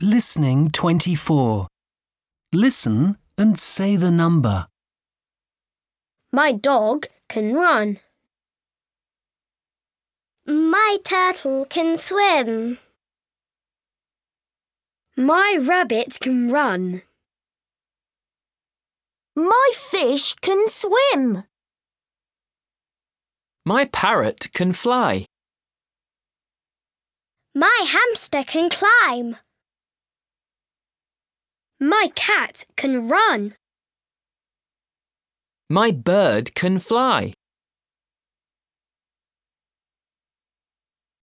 Listening 24. Listen and say the number. My dog can run. My turtle can swim. My rabbit can run. My fish can swim. My parrot can fly. My hamster can climb. My cat can run. My bird can fly.